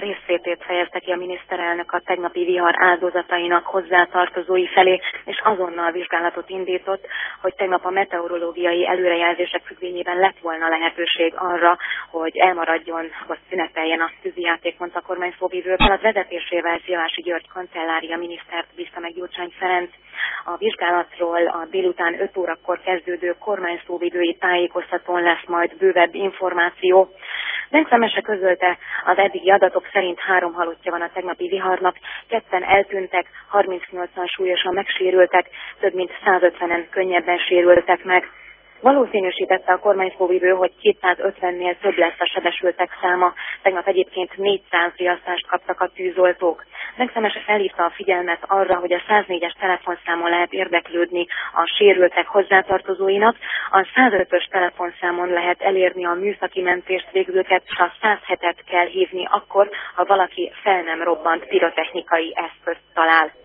részvétét fejezte ki a miniszterelnök a tegnapi vihar áldozatainak hozzátartozói felé, és azonnal vizsgálatot indított, hogy tegnap a meteorológiai előrejelzések függvényében lett volna lehetőség arra, hogy elmaradjon, vagy szüneteljen a tűzijáték, mondta a kormányszóvivő. A vezetésével Szilvási György kancellária minisztert bízta meg Gyurcsány Ferenc. A vizsgálatról a délután 5 órakor kezdődő kormányszóvivői tájékoztatón lesz majd bővebb információ. Zenk Szemese közölte, az eddigi adatok szerint 3 halottja van a tegnapi viharnak, 2-en eltűntek, 38-an súlyosan megsérültek, több mint 150-en könnyebben sérültek meg. Valószínűsítette a kormányszóvivő, hogy 250-nél több lesz a sebesültek száma. Tegnap egyébként 400 riasztást kaptak a tűzoltók. Zenk Szemese felhívta a figyelmet arra, hogy a 104-es telefonszámon lehet érdeklődni a sérültek hozzátartozóinak, a 105-ös telefonszámon lehet elérni a műszaki mentést végzőket, és a 107-et kell hívni akkor, ha valaki fel nem robbant pirotechnikai eszközt talál.